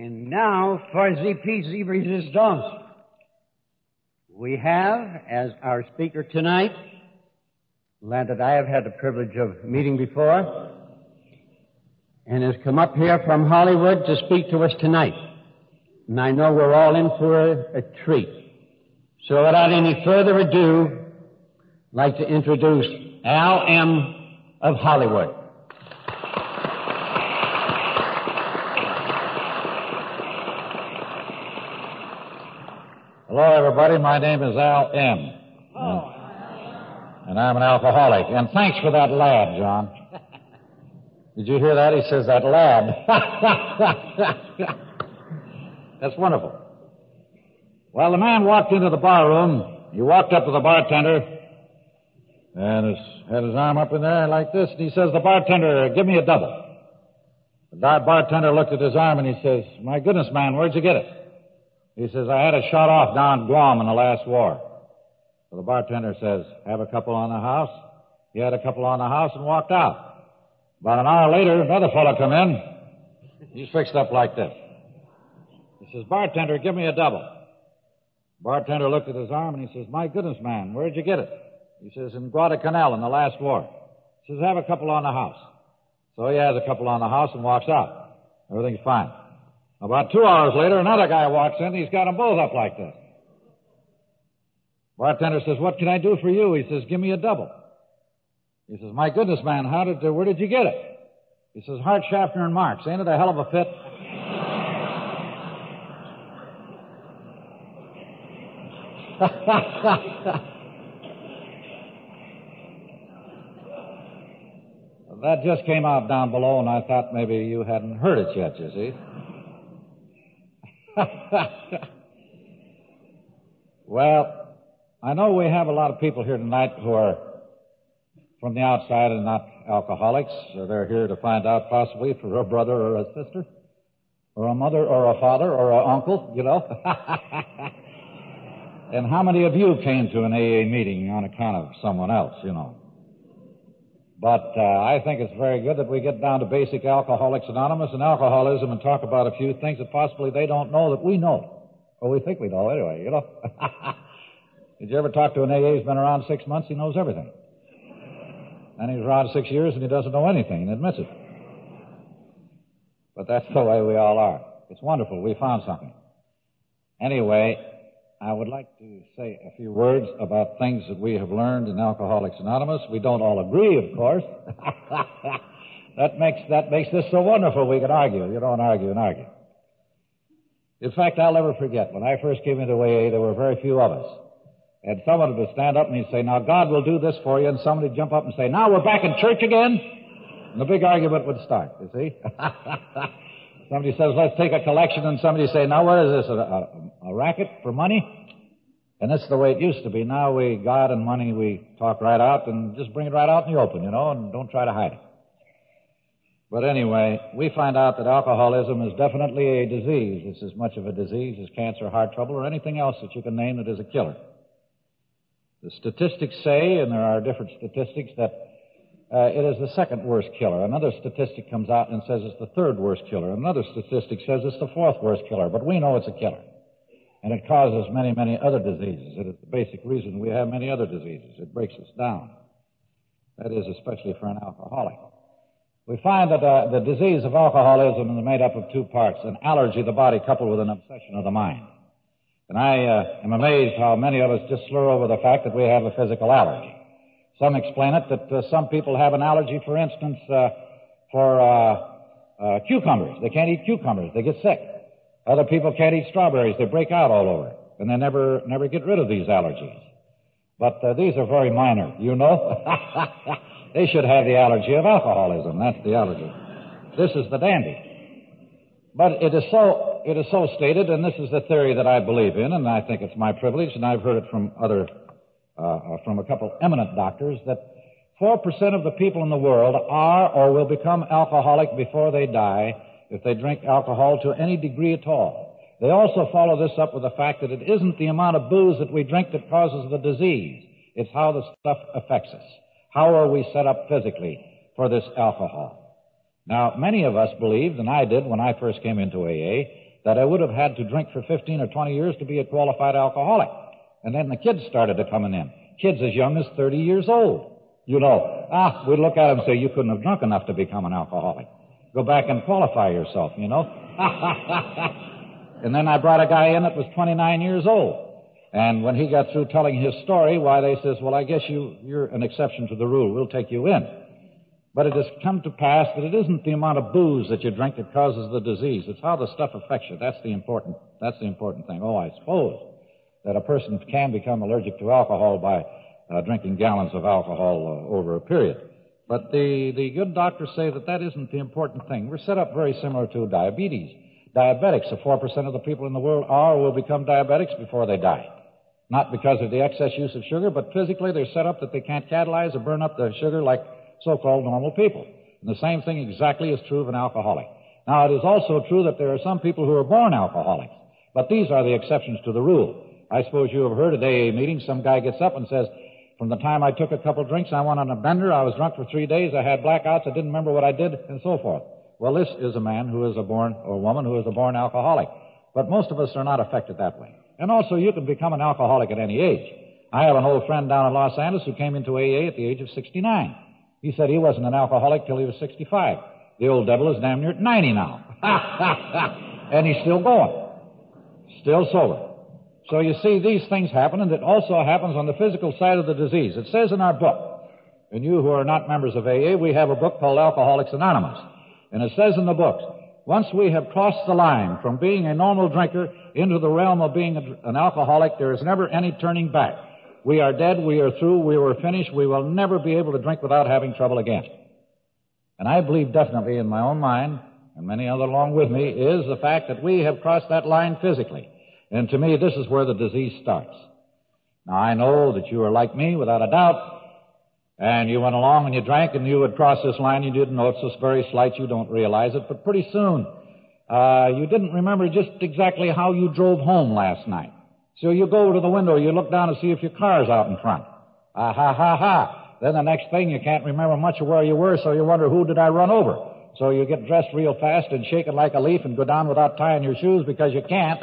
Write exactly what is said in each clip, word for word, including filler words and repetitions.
And now for the piece de resistance. We have, as our speaker tonight, a lad that I have had the privilege of meeting before, and has come up here from Hollywood to speak to us tonight. And I know we're all in for a, a treat. So without any further ado, I'd like to introduce Al M. of Hollywood. Hello, everybody. My name is Al M. Oh. And I'm an alcoholic. And thanks for that lad, John. Did you hear that? He says, that lad. That's wonderful. Well, the man walked into the bar room. He walked up to the bartender and his, had his arm up in there like this. And he says, the bartender, give me a double. The bartender looked at his arm and he says, my goodness, man, where'd you get it? He says, I had it shot off down in Guam in the last war. So the bartender says, have a couple on the house? He had a couple on the house and walked out. About an hour later, another fellow come in. He's fixed up like this. He says, bartender, give me a double. Bartender looked at his arm and he says, my goodness, man, where'd you get it? He says, in Guadalcanal in the last war. He says, have a couple on the house. So he has a couple on the house and walks out. Everything's fine. About two hours later, another guy walks in. He's got them both up like this. Bartender says, what can I do for you? He says, give me a double. He says, my goodness, man, how did, uh, where did you get it? He says, Hart, Schaffner, and Marx. Ain't it a hell of a fit? That just came out down below, and I thought maybe you hadn't heard it yet, you see. Well, I know we have a lot of people here tonight who are from the outside and not alcoholics. So they're here to find out possibly for a brother or a sister, or a mother or a father or an uncle, you know. And how many of you came to an A A meeting on account of someone else, you know? But uh, I think it's very good that we get down to basic Alcoholics Anonymous and alcoholism and talk about a few things that possibly they don't know that we know. Or we think we know anyway, you know. Did you ever talk to an A A who's been around six months? He knows everything. And he's around six years and he doesn't know anything and admits it. But that's the way we all are. It's wonderful. We found something. Anyway, I would like to say a few words about things that we have learned in Alcoholics Anonymous. We don't all agree, of course. that makes that makes this so wonderful we can argue. You don't argue and argue. In fact, I'll never forget, when I first came into A A, there were very few of us. And someone would stand up and he'd say, now God will do this for you, and somebody would jump up and say, now we're back in church again? And the big argument would start, you see. Somebody says, let's take a collection, and somebody say, now what is this, a, a, a racket for money? And that's the way it used to be. Now we, God and money, we talk right out and just bring it right out in the open, you know, and don't try to hide it. But anyway, we find out that alcoholism is definitely a disease. It's as much of a disease as cancer, heart trouble, or anything else that you can name that is a killer. The statistics say, and there are different statistics, that Uh, it is the second worst killer. Another statistic comes out and says it's the third worst killer. Another statistic says it's the fourth worst killer. But we know it's a killer. And it causes many, many other diseases. It is the basic reason we have many other diseases. It breaks us down. That is, especially for an alcoholic. We find that uh, the disease of alcoholism is made up of two parts, an allergy of the body coupled with an obsession of the mind. And I uh, am amazed how many of us just slur over the fact that we have a physical allergy. Some explain it that uh, some people have an allergy, for instance, uh, for uh, uh, cucumbers. They can't eat cucumbers. They get sick. Other people can't eat strawberries. They break out all over. And they never never get rid of these allergies. But uh, these are very minor, you know. They should have the allergy of alcoholism. That's the allergy. This is the dandy. But it is so it is so stated, and this is the theory that I believe in, and I think it's my privilege, and I've heard it from other Uh, from a couple eminent doctors, that four percent of the people in the world are or will become alcoholic before they die if they drink alcohol to any degree at all. They also follow this up with the fact that it isn't the amount of booze that we drink that causes the disease. It's how the stuff affects us. How are we set up physically for this alcohol? Now, many of us believed, and I did when I first came into A A, that I would have had to drink for fifteen or twenty years to be a qualified alcoholic. And then the kids started to coming in. Kids as young as thirty years old. You know, ah, we'd look at them and say, you couldn't have drunk enough to become an alcoholic. Go back and qualify yourself, you know. And then I brought a guy in that was twenty-nine years old. And when he got through telling his story, why, they says, well, I guess you, you're an exception to the rule. We'll take you in. But it has come to pass that it isn't the amount of booze that you drink that causes the disease. It's how the stuff affects you. That's the important, that's the important thing. Oh, I suppose that a person can become allergic to alcohol by uh, drinking gallons of alcohol uh, over a period. But the, the good doctors say that that isn't the important thing. We're set up very similar to diabetes. Diabetics, so four percent of the people in the world are or will become diabetics before they die. Not because of the excess use of sugar, but physically they're set up that they can't catalyze or burn up the sugar like so-called normal people. And the same thing exactly is true of an alcoholic. Now, it is also true that there are some people who are born alcoholics, but these are the exceptions to the rule. I suppose you have heard at A A meetings, some guy gets up and says, from the time I took a couple drinks, I went on a bender, I was drunk for three days, I had blackouts, I didn't remember what I did, and so forth. Well, this is a man who is a born, or a woman who is a born alcoholic. But most of us are not affected that way. And also, you can become an alcoholic at any age. I have an old friend down in Los Angeles who came into A A at the age of sixty-nine. He said he wasn't an alcoholic till he was sixty-five. The old devil is damn near ninety now. And he's still going. Still sober. So you see, these things happen, and it also happens on the physical side of the disease. It says in our book, and you who are not members of A A, we have a book called Alcoholics Anonymous. And it says in the book, once we have crossed the line from being a normal drinker into the realm of being a, an alcoholic, there is never any turning back. We are dead, we are through, we were finished, we will never be able to drink without having trouble again. And I believe definitely in my own mind, and many other along with me, is the fact that we have crossed that line physically. And to me, this is where the disease starts. Now, I know that you are like me, without a doubt, and you went along and you drank and you would cross this line. You didn't know it's just very slight. You don't realize it. But pretty soon, uh, you didn't remember just exactly how you drove home last night. So you go to the window, you look down to see if your car's out in front. Ah, ha, ha, ha. Then the next thing, you can't remember much of where you were, so you wonder, who did I run over? So you get dressed real fast and shaking like a leaf and go down without tying your shoes because you can't.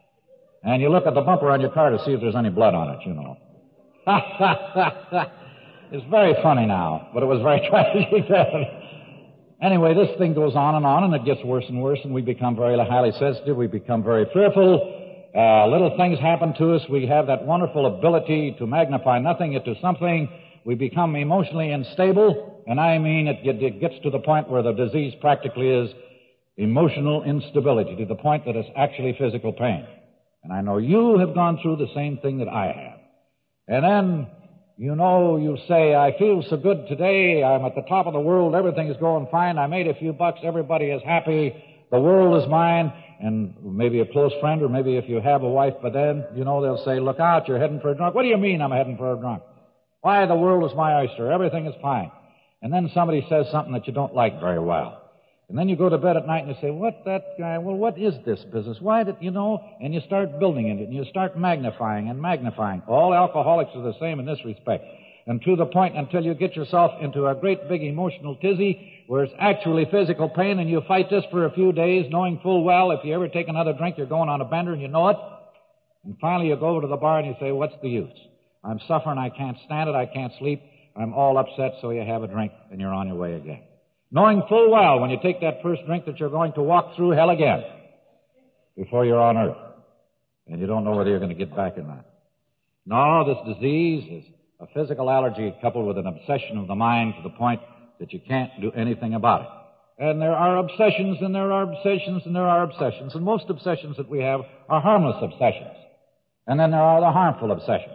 And you look at the bumper on your car to see if there's any blood on it, you know. Ha, ha, ha, ha. It's very funny now, but it was very tragic then. Anyway, this thing goes on and on, and it gets worse and worse, and we become very highly sensitive. We become very fearful. Uh, little things happen to us. We have that wonderful ability to magnify nothing into something. We become emotionally unstable, and I mean it, it gets to the point where the disease practically is emotional instability, to the point that it's actually physical pain. And I know you have gone through the same thing that I have. And then, you know, you say, I feel so good today, I'm at the top of the world, everything is going fine, I made a few bucks, everybody is happy, the world is mine, and maybe a close friend, or maybe if you have a wife, but then, you know, they'll say, look out, you're heading for a drunk. What do you mean I'm heading for a drunk? Why, the world is my oyster, everything is fine. And then somebody says something that you don't like very well. And then you go to bed at night and you say, what, that guy, well, what is this business? Why did, you know, and you start building it, and you start magnifying and magnifying. All alcoholics are the same in this respect. And to the point until you get yourself into a great big emotional tizzy where it's actually physical pain, and you fight this for a few days, knowing full well if you ever take another drink, you're going on a bender, and you know it. And finally you go over to the bar and you say, what's the use? I'm suffering, I can't stand it, I can't sleep, I'm all upset, so you have a drink, and you're on your way again. Knowing full well when you take that first drink that you're going to walk through hell again before you're on earth. And you don't know whether you're going to get back or not. No, this disease is a physical allergy coupled with an obsession of the mind to the point that you can't do anything about it. And there are obsessions, and there are obsessions, and there are obsessions. And most obsessions that we have are harmless obsessions. And then there are the harmful obsessions.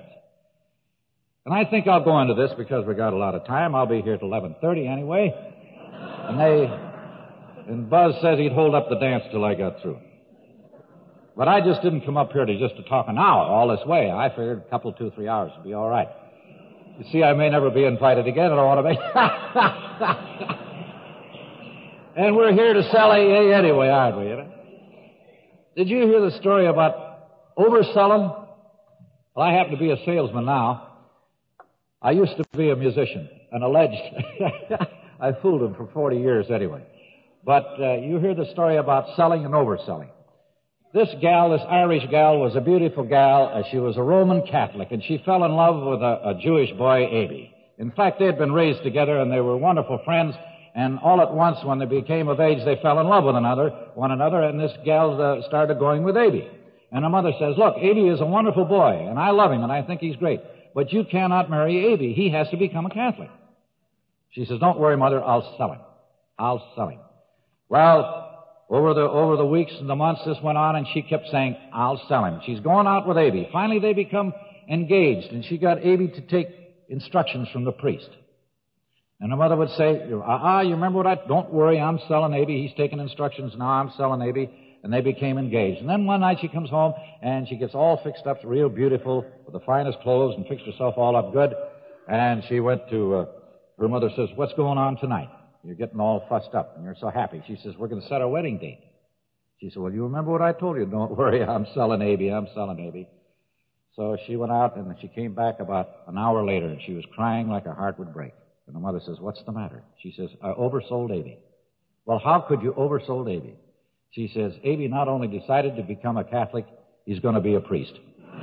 And I think I'll go into this because we got a lot of time. I'll be here till eleven thirty anyway. And they, and Buzz says he'd hold up the dance till I got through. But I just didn't come up here to just to talk an hour all this way. I figured a couple, two, three hours would be all right. You see, I may never be invited again. I don't want to be. And we're here to sell A A anyway, aren't we? You know? Did you hear the story about overselling? Well, I happen to be a salesman now. I used to be a musician, an alleged. I fooled him for forty years anyway. But uh, you hear the story about selling and overselling. this gal, this Irish gal, was a beautiful gal. Uh, she was a Roman Catholic, and she fell in love with a, a Jewish boy, Aby. In fact, they had been raised together, and they were wonderful friends. And all at once, when they became of age, they fell in love with another, one another, and this gal uh, started going with Aby. And her mother says, look, Aby is a wonderful boy, and I love him, and I think he's great. But you cannot marry Aby. He has to become a Catholic. She says, don't worry, Mother, I'll sell him. I'll sell him. Well, over the over the weeks and the months this went on, and she kept saying, I'll sell him. She's going out with Aby. Finally, they become engaged, and she got Aby to take instructions from the priest. And her mother would say, ah, you remember what I... Don't worry, I'm selling Aby. He's taking instructions now. I'm selling Aby. And they became engaged. And then one night she comes home, and she gets all fixed up, real beautiful, with the finest clothes, and fixed herself all up good. And she went to... Uh, her mother says, what's going on tonight? You're getting all fussed up, and you're so happy. She says, we're going to set our wedding date. She said, well, you remember what I told you? Don't worry, I'm selling Aby. I'm selling Aby. So she went out, and she came back about an hour later, and she was crying like her heart would break. And the mother says, what's the matter? She says, I oversold Aby. Well, how could you oversold Aby? She says, Aby not only decided to become a Catholic, he's going to be a priest.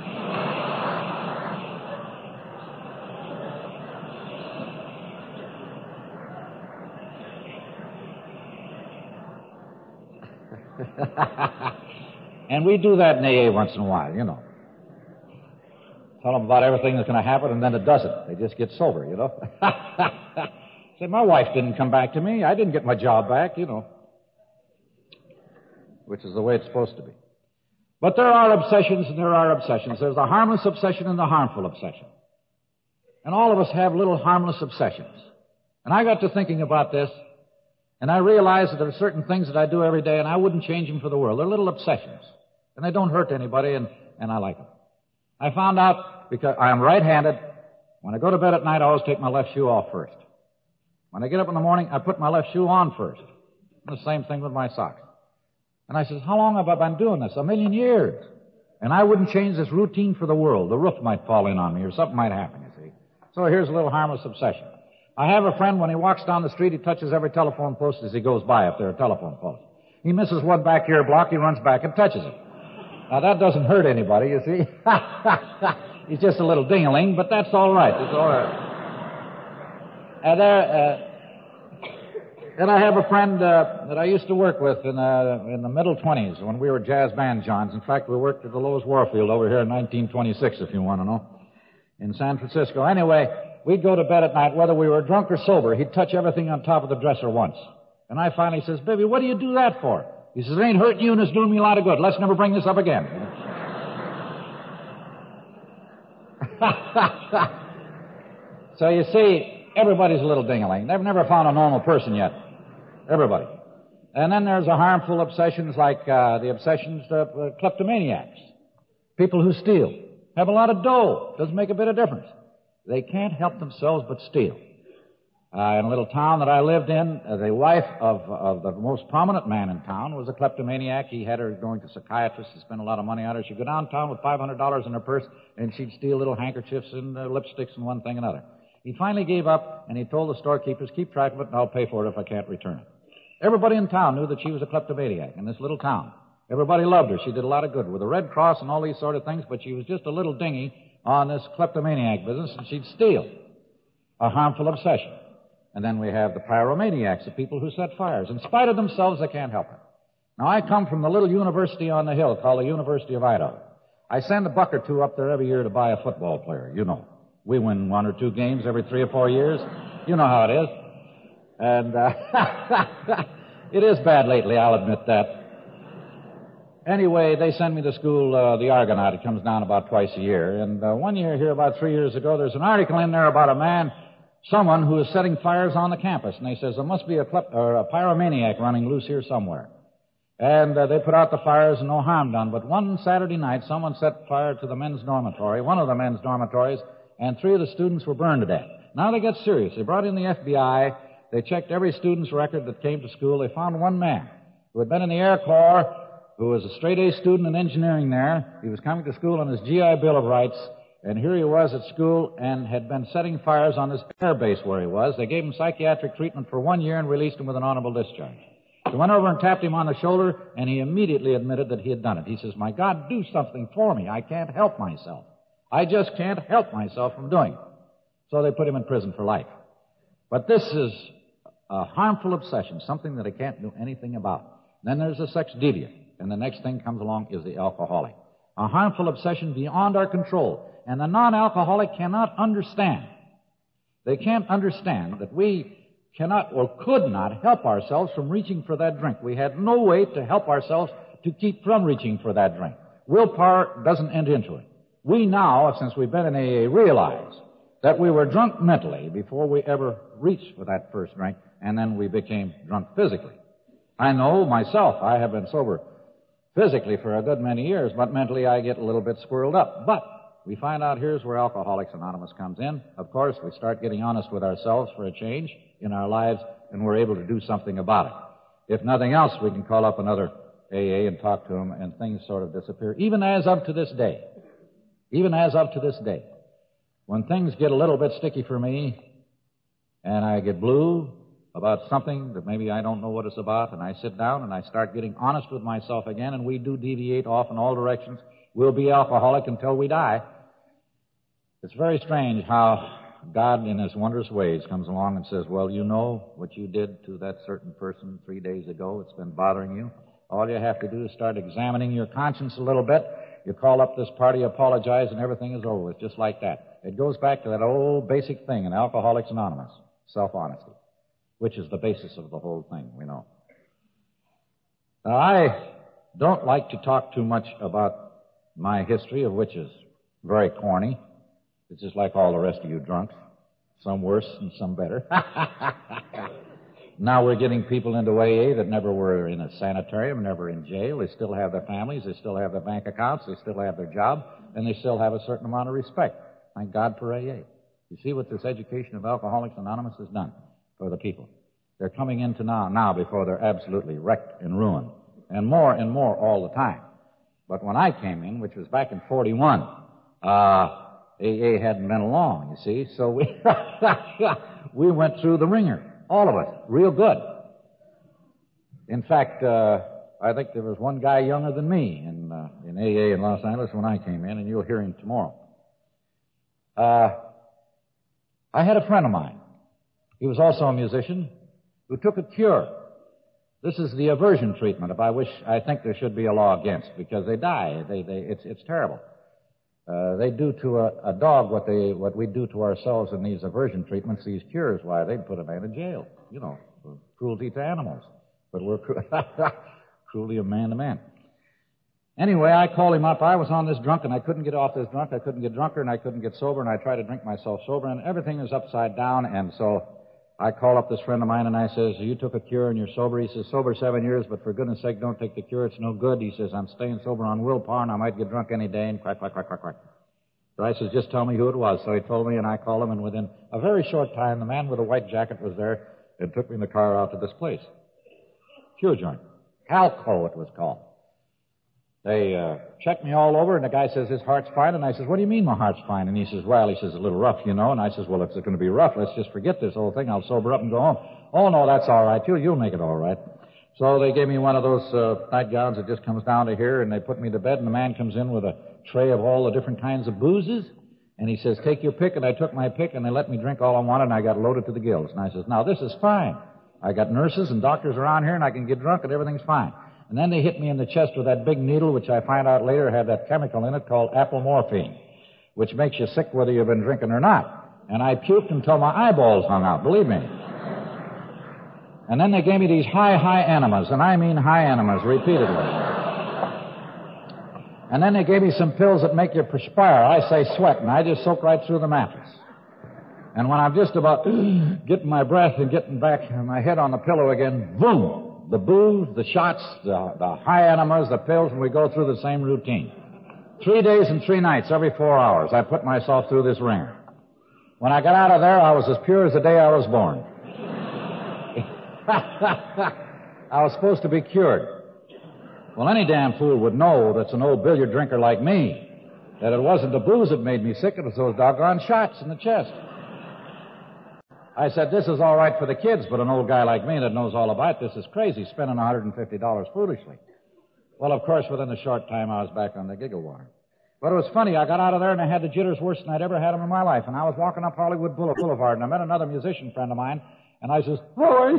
And we do that in A A once in a while, you know. Tell them about everything that's going to happen, and then it doesn't. They just get sober, you know. Say, my wife didn't come back to me. I didn't get my job back, you know. Which is the way it's supposed to be. But there are obsessions and there are obsessions. There's the harmless obsession and the harmful obsession. And all of us have little harmless obsessions. And I got to thinking about this, and I realized that there are certain things that I do every day, and I wouldn't change them for the world. They're little obsessions. And they don't hurt anybody, and, and I like them. I found out, because I am right-handed, when I go to bed at night, I always take my left shoe off first. When I get up in the morning, I put my left shoe on first. And the same thing with my socks. And I says, how long have I been doing this? A million years. And I wouldn't change this routine for the world. The roof might fall in on me or something might happen, you see. So here's a little harmless obsession. I have a friend, when he walks down the street, he touches every telephone post as he goes by, if there are telephone posts. He misses one back here block, he runs back and touches it. Now, that doesn't hurt anybody, you see. He's just a little ding-a-ling, but that's all right. It's all right. And there, uh, then I have a friend uh, that I used to work with in, uh, in the middle twenties when we were jazz band Johns. In fact, we worked at the Lowe's Warfield over here in nineteen twenty-six, if you want to know, in San Francisco. Anyway, we'd go to bed at night, whether we were drunk or sober. He'd touch everything on top of the dresser once. And I finally says, baby, what do you do that for? He says, it ain't hurting you and it's doing me a lot of good. Let's never bring this up again. So you see, everybody's a little ding-a-ling. They've never found a normal person yet. Everybody. And then there's the harmful obsessions like uh, the obsessions of uh, kleptomaniacs. People who steal. Have a lot of dough. Doesn't make a bit of difference. They can't help themselves but steal. Uh, in a little town that I lived in, uh, the wife of, of the most prominent man in town was a kleptomaniac. He had her going to psychiatrists to spend a lot of money on her. She'd go downtown with five hundred dollars in her purse, and she'd steal little handkerchiefs and uh, lipsticks and one thing and another. He finally gave up, and he told the storekeepers, keep track of it, and I'll pay for it if I can't return it. Everybody in town knew that she was a kleptomaniac in this little town. Everybody loved her. She did a lot of good with the Red Cross and all these sort of things, but she was just a little dingy on this kleptomaniac business, and she'd steal. A harmful obsession. And then we have the pyromaniacs, the people who set fires. In spite of themselves, they can't help it. Now, I come from the little university on the hill called the University of Idaho. I send a buck or two up there every year to buy a football player, you know. We win one or two games every three or four years. You know how it is. And uh, it is bad lately, I'll admit that. Anyway, they send me to school, uh, the Argonaut. It comes down about twice a year. And uh, one year here, about three years ago, there's an article in there about a man, someone who is setting fires on the campus. And they says there must be a, klep- or a pyromaniac running loose here somewhere. And uh, they put out the fires and no harm done. But one Saturday night, someone set fire to the men's dormitory, one of the men's dormitories, and three of the students were burned to death. Now they got serious. They brought in the F B I. They checked every student's record that came to school. They found one man who had been in the Air Corps, who was a straight-A student in engineering there. He was coming to school on his G I Bill of Rights, and here he was at school and had been setting fires on this air base where he was. They gave him psychiatric treatment for one year and released him with an honorable discharge. So I went over and tapped him on the shoulder, and he immediately admitted that he had done it. He says, my God, do something for me. I can't help myself. I just can't help myself from doing it. So they put him in prison for life. But this is a harmful obsession, something that I can't do anything about. Then there's a sex deviant, and the next thing comes along is the alcoholic. A harmful obsession beyond our control. And the non-alcoholic cannot understand. They can't understand that we cannot or could not help ourselves from reaching for that drink. We had no way to help ourselves to keep from reaching for that drink. Willpower doesn't enter into it. We now, since we've been in A A, realize that we were drunk mentally before we ever reached for that first drink, and then we became drunk physically. I know myself, I have been sober physically for a good many years, but mentally I get a little bit squirreled up. But we find out here's where Alcoholics Anonymous comes in. Of course, we start getting honest with ourselves for a change in our lives, and we're able to do something about it. If nothing else, we can call up another A A and talk to them, and things sort of disappear, even as of to this day. Even as of to this day. When things get a little bit sticky for me, and I get blue about something that maybe I don't know what it's about, and I sit down and I start getting honest with myself again, and we do deviate off in all directions, we'll be alcoholic until we die. It's very strange how God, in His wondrous ways, comes along and says, well, you know what you did to that certain person three days ago. It's been bothering you. All you have to do is start examining your conscience a little bit. You call up this party, apologize, and everything is over with, just like that. It goes back to that old basic thing in Alcoholics Anonymous, self-honesty, which is the basis of the whole thing, we know. Now, I don't like to talk too much about my history, of which is very corny. It's just like all the rest of you drunks, some worse and some better. Now we're getting people into A A that never were in a sanitarium, never in jail. They still have their families, they still have their bank accounts, they still have their job, and they still have a certain amount of respect. Thank God for A A. You see what this education of Alcoholics Anonymous has done for the people. They're coming into now, now before they're absolutely wrecked and ruined, and more and more all the time. But when I came in, which was back in forty-one, uh, A A hadn't been along, you see, so we, we went through the ringer. All of us, real good. In fact, uh, I think there was one guy younger than me in, uh, in A A in Los Angeles when I came in, and you'll hear him tomorrow. Uh, I had a friend of mine. He was also a musician who took a cure. This is the aversion treatment. If I wish, I think there should be a law against, because they die. They, they, it's, it's terrible. Uh, they do to a, a dog what they, what we do to ourselves in these aversion treatments, these cures. Why, they'd put a man in jail, you know, for cruelty to animals. But we're cru- cruelty of man to man. Anyway, I called him up. I was on this drunk, and I couldn't get off this drunk. I couldn't get drunker, and I couldn't get sober, and I tried to drink myself sober, and everything was upside down. And so I called up this friend of mine, and I says, you took a cure and you're sober? He says, sober seven years, but for goodness sake, don't take the cure. It's no good. He says, I'm staying sober on willpower, and I might get drunk any day, and quack, quack, quack, quack, quack. So I says, just tell me who it was. So he told me, and I called him, and within a very short time, the man with the white jacket was there and took me in the car out to this place. Cure joint. Calco, it was called. They uh, checked me all over, and the guy says, his heart's fine. And I says, what do you mean my heart's fine? And he says, well, he says, a little rough, you know. And I says, well, if it's going to be rough, let's just forget this whole thing. I'll sober up and go home. Oh, no, that's all right. You'll, you'll make it all right. So they gave me one of those uh, nightgowns that just comes down to here, and they put me to bed, and the man comes in with a tray of all the different kinds of boozes. And he says, take your pick. And I took my pick, and they let me drink all I wanted, and I got loaded to the gills. And I says, now, this is fine. I got nurses and doctors around here, and I can get drunk, and everything's fine. And then they hit me in the chest with that big needle, which I find out later had that chemical in it called apomorphine, which makes you sick whether you've been drinking or not. And I puked until my eyeballs hung out, believe me. And then they gave me these high, high enemas, and I mean high enemas, repeatedly. And then they gave me some pills that make you perspire. I say sweat, and I just soak right through the mattress. And when I'm just about getting my breath and getting back my head on the pillow again, boom! The booze, the shots, the, the high enemas, the pills, and we go through the same routine. Three days and three nights, every four hours, I put myself through this ringer. When I got out of there, I was as pure as the day I was born. I was supposed to be cured. Well, any damn fool would know that's an old billiard drinker like me, that it wasn't the booze that made me sick, it was those doggone shots in the chest. I said, this is all right for the kids, but an old guy like me that knows all about this is crazy, spending one hundred fifty dollars foolishly. Well, of course, within a short time, I was back on the giggle water. But it was funny. I got out of there, and I had the jitters worse than I'd ever had them in my life. And I was walking up Hollywood Boulevard, and I met another musician friend of mine, and I says, "Oh,"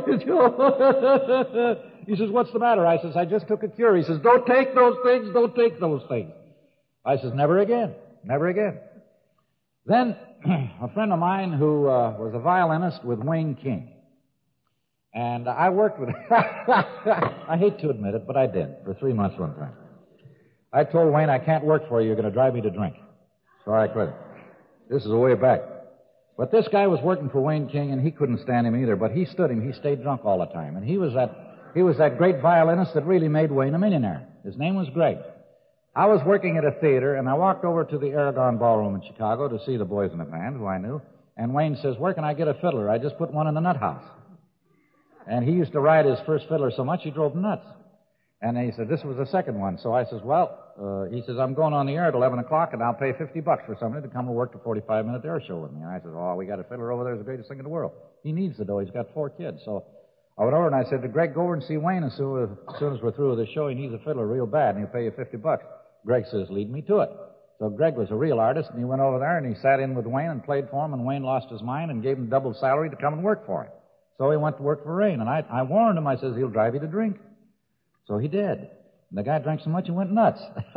he says, "What's the matter?" I says, "I just took a cure." He says, "Don't take those things. Don't take those things." I says, "Never again. Never again." Then a friend of mine who uh, was a violinist with Wayne King. And I worked with I hate to admit it, but I did for three months one time. I told Wayne, I can't work for you. You're going to drive me to drink. So I quit. This is a way back. But this guy was working for Wayne King, and he couldn't stand him either. But he stood him. He stayed drunk all the time. And he was that he was that great violinist that really made Wayne a millionaire. His name was Greg. I was working at a theater, and I walked over to the Aragon Ballroom in Chicago to see the boys in the band, who I knew. And Wayne says, "Where can I get a fiddler? I just put one in the nut house." And he used to ride his first fiddler so much he drove him nuts. And he said, this was the second one. So I says, well, uh, he says, I'm going on the air at eleven o'clock, and I'll pay fifty bucks for somebody to come and work the forty-five minute air show with me. And I said, oh, we got a fiddler over there. He's the greatest thing in the world. He needs the dough. He's got four kids. So I went over and I said to Greg, go over and see Wayne as soon as, as soon as we're through with the show. He needs a fiddler real bad, and he'll pay you fifty bucks. Greg says, lead me to it. So Greg was a real artist, and he went over there, and he sat in with Wayne and played for him, and Wayne lost his mind and gave him double salary to come and work for him. So he went to work for Rain, and I, I warned him. I says, he'll drive you to drink. So he did. And the guy drank so much he went nuts.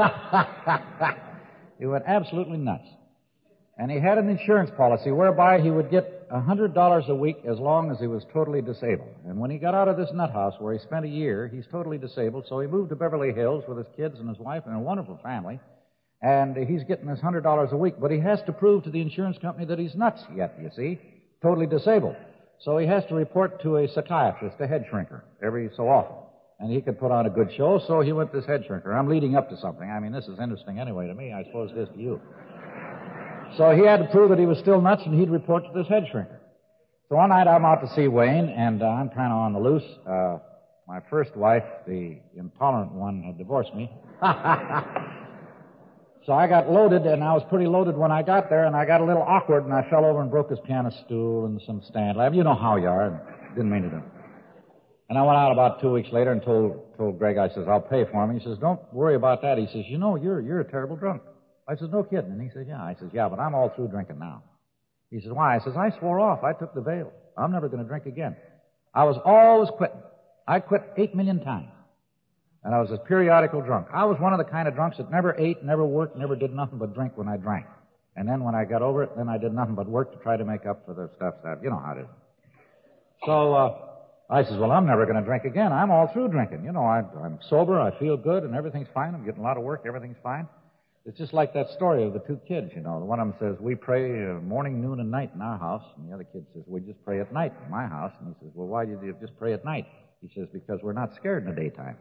He went absolutely nuts. And he had an insurance policy whereby he would get one hundred dollars a week as long as he was totally disabled. And when he got out of this nut house where he spent a year, he's totally disabled, so he moved to Beverly Hills with his kids and his wife and a wonderful family. And he's getting this one hundred dollars a week, but he has to prove to the insurance company that he's nuts yet, you see, totally disabled. So he has to report to a psychiatrist, a head shrinker, every so often. And he could put on a good show, so he went to this head shrinker. I'm leading up to something. I mean, this is interesting anyway to me. I suppose it is to you. So he had to prove that he was still nuts, and he'd report to this head shrinker. So one night I'm out to see Wayne, and uh, I'm kind of on the loose. Uh, my first wife, the intolerant one, had divorced me. So I got loaded, and I was pretty loaded when I got there, and I got a little awkward, and I fell over and broke his piano stool and some stand lamp. You know how you are. Didn't mean to do it. And I went out about two weeks later and told told Greg, I says, I'll pay for him. He says, don't worry about that. He says, you know, you're you're a terrible drunk. I says, no kidding. And he says, yeah. I says, yeah, but I'm all through drinking now. He says, why? I says, I swore off. I took the veil. I'm never going to drink again. I was always quitting. I quit eight million times. And I was a periodical drunk. I was one of the kind of drunks that never ate, never worked, never did nothing but drink when I drank. And then when I got over it, then I did nothing but work to try to make up for the stuff that, you know how it is. So, uh, I says, well, I'm never going to drink again. I'm all through drinking. You know, I, I'm sober, I feel good, and everything's fine. I'm getting a lot of work, everything's fine. It's just like that story of the two kids, you know. The one of them says, we pray uh, morning, noon, and night in our house. And the other kid says, we just pray at night in my house. And he says, well, why do you just pray at night? He says, because we're not scared in the daytime.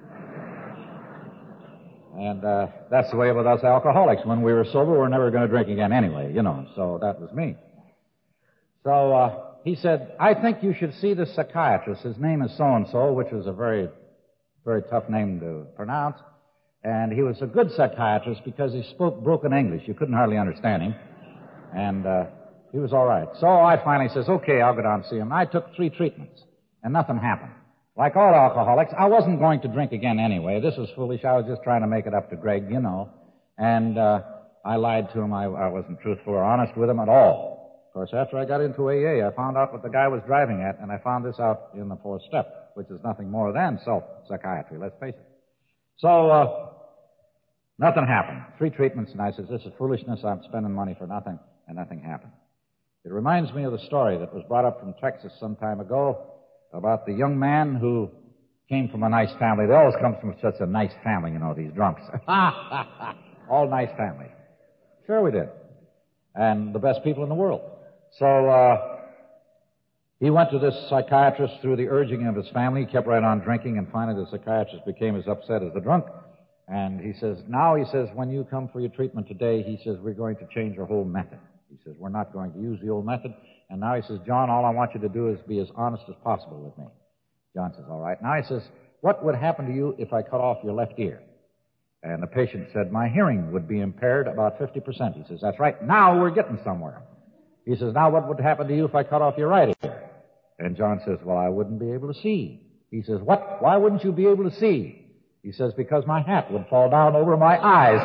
And uh, that's the way with us alcoholics. When we were sober, we're never going to drink again anyway, you know. So that was me. So uh, he said, I think you should see the psychiatrist. His name is so-and-so, which is a very, very tough name to pronounce. And he was a good psychiatrist because he spoke broken English. You couldn't hardly understand him. And uh, he was all right. So I finally says, okay, I'll go down and see him. I took three treatments, and nothing happened. Like all alcoholics, I wasn't going to drink again anyway. This was foolish. I was just trying to make it up to Greg, you know. And uh, I lied to him. I, I wasn't truthful or honest with him at all. Of course, after I got into A A, I found out what the guy was driving at, and I found this out in the fourth step, which is nothing more than self-psychiatry, let's face it. So, uh, nothing happened. Three treatments, and I says, this is foolishness. I'm spending money for nothing, and nothing happened. It reminds me of the story that was brought up from Texas some time ago about the young man who came from a nice family. They always come from such a nice family, you know, these drunks. All nice families. Sure we did. And the best people in the world. So, uh, he went to this psychiatrist through the urging of his family. He kept right on drinking, and finally the psychiatrist became as upset as the drunk. And he says, now, he says, when you come for your treatment today, he says, we're going to change our whole method. He says, we're not going to use the old method. And now he says, John, all I want you to do is be as honest as possible with me. John says, all right. Now he says, what would happen to you if I cut off your left ear? And the patient said, my hearing would be impaired about fifty percent. He says, that's right. Now we're getting somewhere. He says, now what would happen to you if I cut off your right ear? And John says, well, I wouldn't be able to see. He says, what? Why wouldn't you be able to see? He says, because my hat would fall down over my eyes.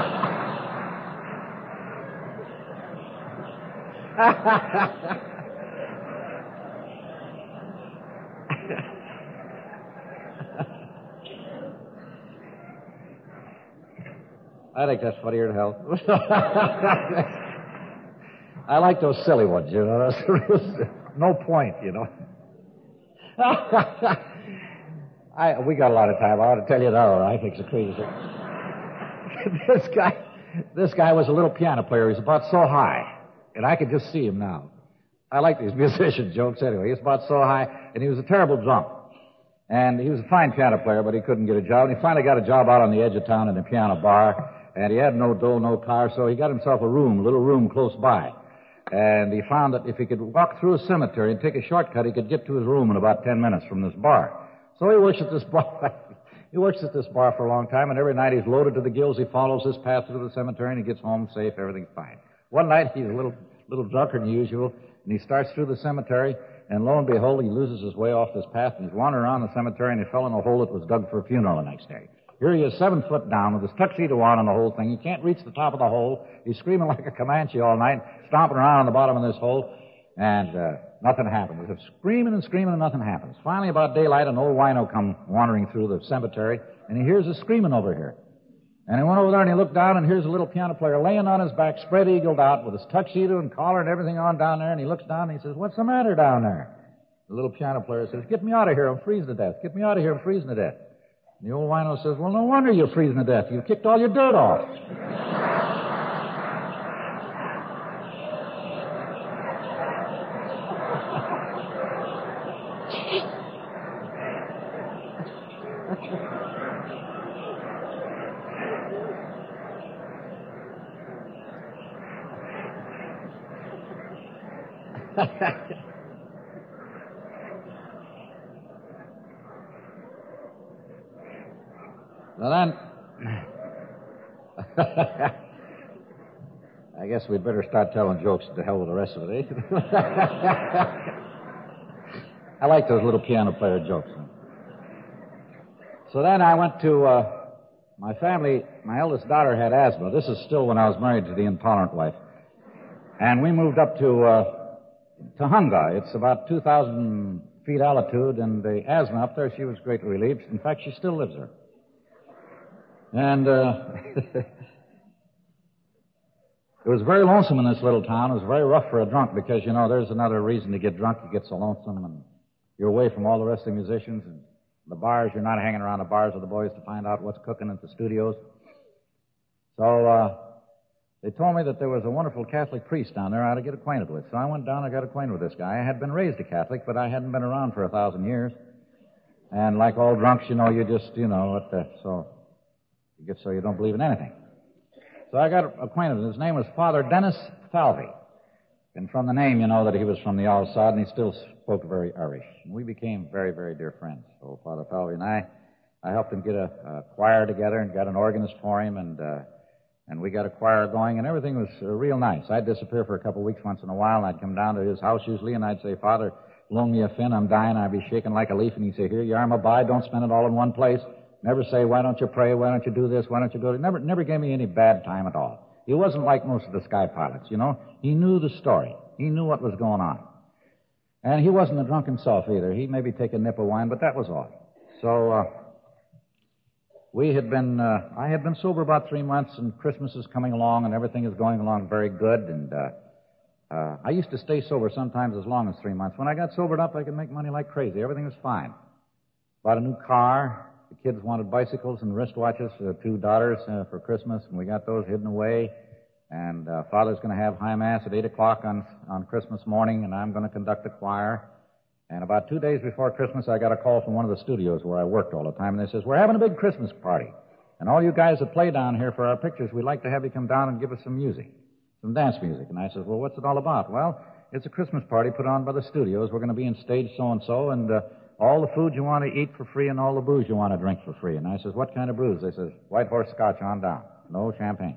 I think that's funnier than hell. I like those silly ones, you know. That's no point, you know. I, we got a lot of time. I ought to tell you that, I think it's a crazy thing. this guy, this guy was a little piano player. He's about so high, and I could just see him now. I like these musician jokes anyway. He's about so high, and he was a terrible drunk. And he was a fine piano player, but he couldn't get a job. And he finally got a job out on the edge of town in a piano bar, and he had no dough, no car, so he got himself a room, a little room close by. And he found that if he could walk through a cemetery and take a shortcut, he could get to his room in about ten minutes from this bar. So he works at this bar. He works at this bar for a long time, and every night he's loaded to the gills. He follows this path through the cemetery, and he gets home safe. Everything's fine. One night he's a little, little drunker than usual, and he starts through the cemetery, and lo and behold, he loses his way off this path, and he's wandering around the cemetery, and he fell in a hole that was dug for a funeral the next day. Here he is, seven foot down, with his tuxedo on and the whole thing. He can't reach the top of the hole. He's screaming like a Comanche all night, stomping around on the bottom of this hole, and uh, nothing happens. He's screaming and screaming, and nothing happens. Finally, about daylight, an old wino come wandering through the cemetery, and he hears us screaming over here. And he went over there, and he looked down, and here's a little piano player laying on his back, spread-eagled out, with his tuxedo and collar and everything on down there, and he looks down, and he says, what's the matter down there? The little piano player says, get me out of here, I'm freezing to death. Get me out of here, I'm freezing to death. And the old wino says, well, no wonder you're freezing to death. You kicked all your dirt off. Well, then, I guess we'd better start telling jokes to hell with the rest of it, eh? I like those little piano player jokes. So then I went to, uh, my family, my eldest daughter had asthma. This is still when I was married to the intolerant wife. And we moved up to, uh, Tahunga. It's about two thousand feet altitude, and the asthma up there, she was greatly relieved. In fact, she still lives there. And uh, it was very lonesome in this little town. It was very rough for a drunk because, you know, there's another reason to get drunk. You get so lonesome, and you're away from all the rest of the musicians. And the bars, you're not hanging around the bars with the boys to find out what's cooking at the studios. So uh, they told me that there was a wonderful Catholic priest down there I ought to get acquainted with. So I went down and got acquainted with this guy. I had been raised a Catholic, but I hadn't been around for a thousand years. And like all drunks, you know, you just, you know, what the, so... You get so you don't believe in anything. So I got acquainted with him. His name was Father Dennis Falvey. And from the name, you know that he was from the outside, and he still spoke very Irish. And we became very, very dear friends. So Father Falvey and I, I helped him get a, a choir together and got an organist for him, and uh, and we got a choir going, and everything was uh, real nice. I'd disappear for a couple of weeks once in a while, and I'd come down to his house usually, and I'd say, Father, loan me a fin, I'm dying. I'd be shaking like a leaf, and he'd say, here you are, my boy, don't spend it all in one place. Never say, why don't you pray? Why don't you do this? Why don't you go? He never, never gave me any bad time at all. He wasn't like most of the sky pilots, you know. He knew the story. He knew what was going on. And he wasn't a drunk himself either. He'd maybe take a nip of wine, but that was all. So, uh, we had been, uh, I had been sober about three months, and Christmas is coming along, and everything is going along very good, and, uh, uh, I used to stay sober sometimes as long as three months. When I got sobered up, I could make money like crazy. Everything was fine. Bought a new car. The kids wanted bicycles and wristwatches for the two daughters uh, for Christmas, and we got those hidden away. And uh, Father's going to have high mass at eight o'clock on on Christmas morning, and I'm going to conduct the choir. And about two days before Christmas, I got a call from one of the studios where I worked all the time, and they says, we're having a big Christmas party. And all you guys that play down here for our pictures, we'd like to have you come down and give us some music, some dance music. And I says, well, what's it all about? Well, it's a Christmas party put on by the studios. We're going to be in stage so-and-so, and... Uh, all the food you want to eat for free and all the booze you want to drink for free. And I says, what kind of booze? They says, White Horse Scotch on down. No champagne.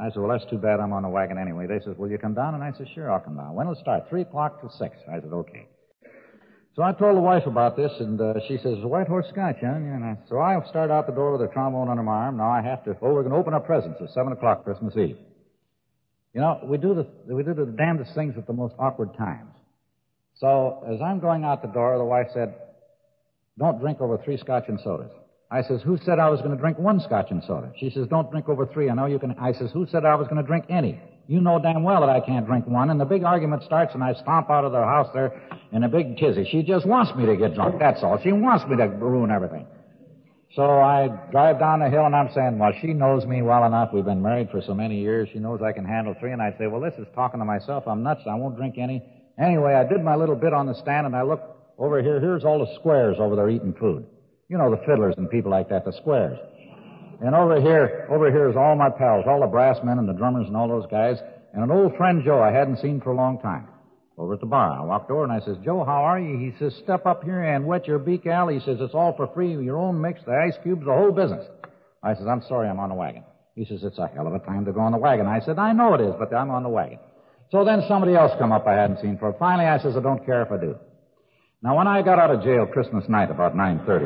I said, well, that's too bad. I'm on the wagon anyway. They says, will you come down? And I said, sure, I'll come down. When will it start? Three o'clock till six. I said, okay. So I told the wife about this, and uh, she says, White Horse Scotch, huh? And I, so I started out the door with a trombone under my arm. Now I have to, oh, we're going to open our presents at seven o'clock Christmas Eve. You know, we do the, we do the damnedest things at the most awkward times. So as I'm going out the door, the wife said, don't drink over three Scotch and sodas. I says, who said I was going to drink one Scotch and soda? She says, don't drink over three. I know you can. I says, who said I was going to drink any? You know damn well that I can't drink one. And the big argument starts, and I stomp out of the house there in a big tizzy. She just wants me to get drunk, that's all. She wants me to ruin everything. So I drive down the hill, and I'm saying, well, she knows me well enough. We've been married for so many years. She knows I can handle three. And I say, well, this is talking to myself. I'm nuts. I won't drink any. Anyway, I did my little bit on the stand, and I look over here. Here's all the squares over there eating food. You know, the fiddlers and people like that, the squares. And over here, over here is all my pals, all the brass men and the drummers and all those guys, and an old friend, Joe, I hadn't seen for a long time, over at the bar. I walked over and I says, Joe, how are you? He says, step up here and wet your beak, Al. He says, it's all for free, your own mix, the ice cubes, the whole business. I says, I'm sorry, I'm on the wagon. He says, it's a hell of a time to go on the wagon. I said, I know it is, but I'm on the wagon. So then somebody else come up I hadn't seen for. Finally, I says, I don't care if I do. Now, when I got out of jail Christmas night about nine thirty,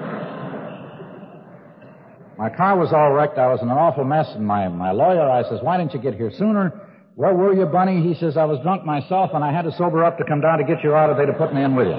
my car was all wrecked. I was in an awful mess, and my, my lawyer, I says, why didn't you get here sooner? Where were you, Bunny? He says, I was drunk myself, and I had to sober up to come down to get you out of there to put me in with you.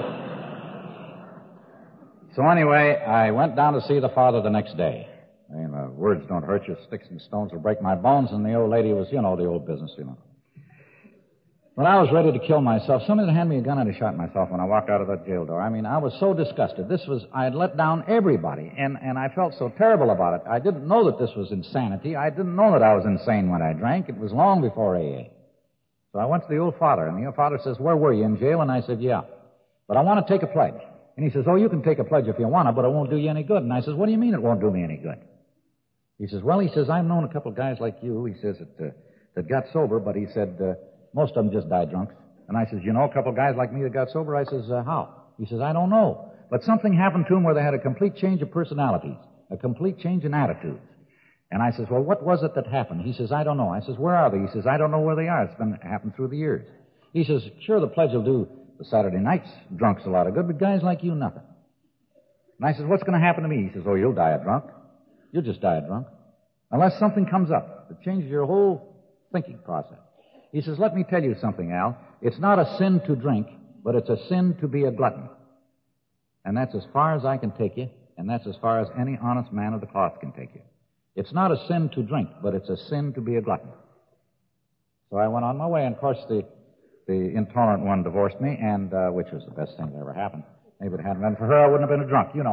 So anyway, I went down to see the father the next day. I mean, uh, words don't hurt you. Sticks and stones will break my bones, and the old lady was, you know, the old business, you know. When I was ready to kill myself, somebody handed me a gun and I shot myself when I walked out of that jail door. I mean, I was so disgusted. This was, I had let down everybody, and, and I felt so terrible about it. I didn't know that this was insanity. I didn't know that I was insane when I drank. It was long before A A. So I went to the old father, and the old father says, where were you, in jail? And I said, yeah. But I want to take a pledge. And he says, oh, you can take a pledge if you want to, but it won't do you any good. And I says, what do you mean it won't do me any good? He says, well, he says, I've known a couple of guys like you, he says, that, uh, that got sober, but he said, uh, most of them just died drunk. And I says, you know a couple of guys like me that got sober? I says, uh, how? He says, I don't know. But something happened to them where they had a complete change of personalities, a complete change in attitudes. And I says, well, what was it that happened? He says, I don't know. I says, where are they? He says, I don't know where they are. It's been happened through the years. He says, sure, the pledge will do the Saturday nights drunks a lot of good, but guys like you, nothing. And I says, what's going to happen to me? He says, oh, you'll die a drunk. You'll just die a drunk. Unless something comes up that changes your whole thinking process. He says, let me tell you something, Al. It's not a sin to drink, but it's a sin to be a glutton. And that's as far as I can take you, and that's as far as any honest man of the cloth can take you. It's not a sin to drink, but it's a sin to be a glutton. So I went on my way, and of course the, the intolerant one divorced me, and uh, which was the best thing that ever happened. Maybe if it hadn't been for her, I wouldn't have been a drunk, you know.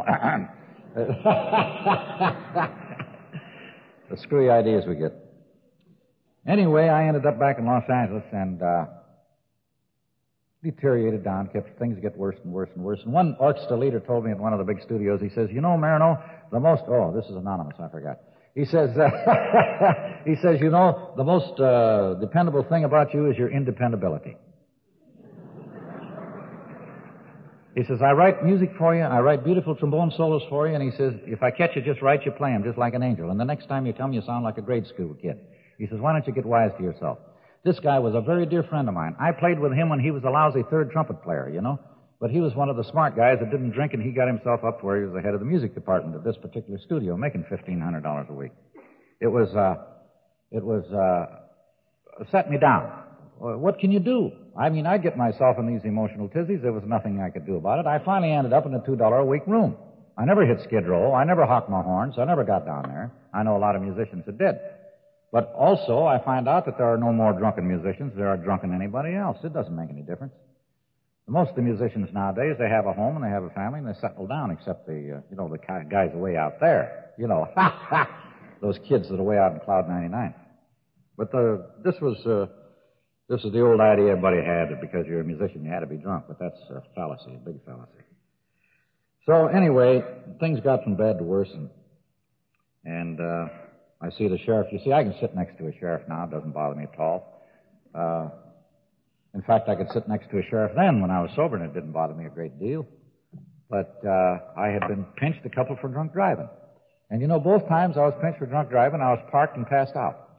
The screwy ideas we get. Anyway, I ended up back in Los Angeles and uh, deteriorated down, kept things get worse and worse and worse. And one orchestra leader told me at one of the big studios, he says, you know, Marino, the most, oh, this is anonymous, I forgot. He says, uh, he says, you know, the most uh, dependable thing about you is your independability. He says, I write music for you, I write beautiful trombone solos for you, and he says, if I catch you just right, you play them just like an angel. And the next time you come, you sound like a grade school kid. He says, why don't you get wise to yourself? This guy was a very dear friend of mine. I played with him when he was a lousy third trumpet player, you know. But he was one of the smart guys that didn't drink, and he got himself up to where he was the head of the music department of this particular studio, making fifteen hundred dollars a week. It was, uh, it was, uh, set me down. What can you do? I mean, I'd get myself in these emotional tizzies. There was nothing I could do about it. I finally ended up in a two dollar a week room. I never hit Skid Row. I never hocked my horns. I never got down there. I know a lot of musicians that did. But also, I find out that there are no more drunken musicians. There are drunken anybody else. It doesn't make any difference. Most of the musicians nowadays, they have a home and they have a family and they settle down, except the, uh, you know, the guys away out there. You know, those kids that are way out in Cloud ninety-nine. But the, this was, uh, this is the old idea everybody had that because you're a musician, you had to be drunk. But that's a fallacy, a big fallacy. So anyway, things got from bad to worse, and, and, uh, I see the sheriff. You see, I can sit next to a sheriff now. It doesn't bother me at all. Uh, in fact, I could sit next to a sheriff then when I was sober, and it didn't bother me a great deal. But uh, I had been pinched a couple for drunk driving. And, you know, both times I was pinched for drunk driving, I was parked and passed out.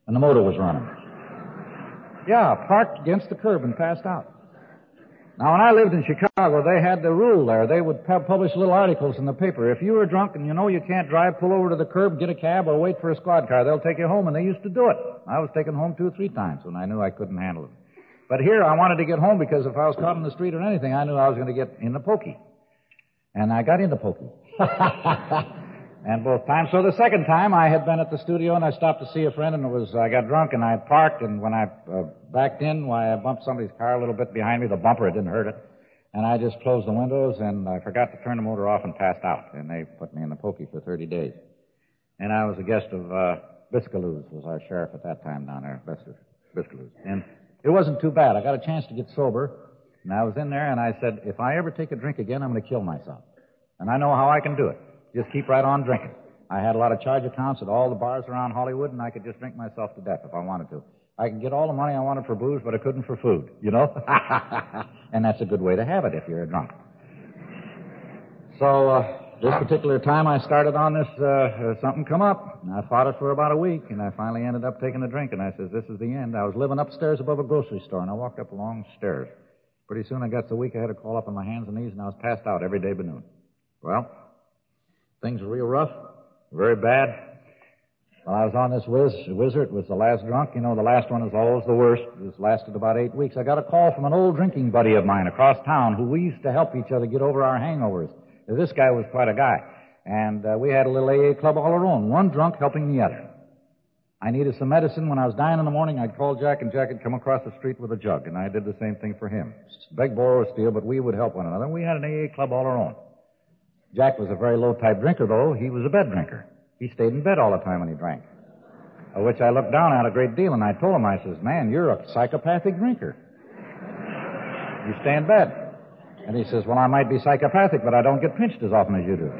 and the motor was running. Yeah, parked against the curb and passed out. Now, when I lived in Chicago, they had the rule there. They would pu- publish little articles in the paper. If you were drunk and you know you can't drive, pull over to the curb, get a cab, or wait for a squad car. They'll take you home, and they used to do it. I was taken home two or three times when I knew I couldn't handle it. But here, I wanted to get home because if I was caught in the street or anything, I knew I was going to get in the pokey. And I got into pokey. And both times. So the second time, I had been at the studio, and I stopped to see a friend, and it was, I got drunk, and I parked, and when I uh, backed in, why, I bumped somebody's car a little bit behind me. The bumper, it didn't hurt it. And I just closed the windows, and I forgot to turn the motor off and passed out. And they put me in the pokey for thirty days. And I was a guest of uh, Biscaloo's, was our sheriff at that time down there, Biscaloo's. And it wasn't too bad. I got a chance to get sober, and I was in there, and I said, if I ever take a drink again, I'm going to kill myself. And I know how I can do it. Just keep right on drinking. I had a lot of charge accounts at all the bars around Hollywood, and I could just drink myself to death if I wanted to. I could get all the money I wanted for booze, but I couldn't for food, you know? And that's a good way to have it if you're a drunk. So, uh, this particular time I started on this, uh, uh, something come up, and I fought it for about a week, and I finally ended up taking a drink, and I says, this is the end. I was living upstairs above a grocery store, and I walked up a long stairs. Pretty soon I got so weak I had to crawl up on my hands and knees, and I was passed out every day by noon. Well, things were real rough, very bad. While I was on this whiz, whizzer, it was the last drunk. You know, the last one is always the worst. It lasted about eight weeks. I got a call from an old drinking buddy of mine across town who we used to help each other get over our hangovers. This guy was quite a guy. And uh, we had a little A A club all our own, one drunk helping the other. I needed some medicine. When I was dying in the morning, I'd call Jack, and Jack would come across the street with a jug, and I did the same thing for him. Beg, borrow, or steal, but we would help one another. We had an A A club all our own. Jack was a very low-type drinker, though. He was a bed drinker. He stayed in bed all the time when he drank, uh, which I looked down at a great deal, and I told him, I says, man, you're a psychopathic drinker. You stay in bed. And he says, well, I might be psychopathic, but I don't get pinched as often as you do.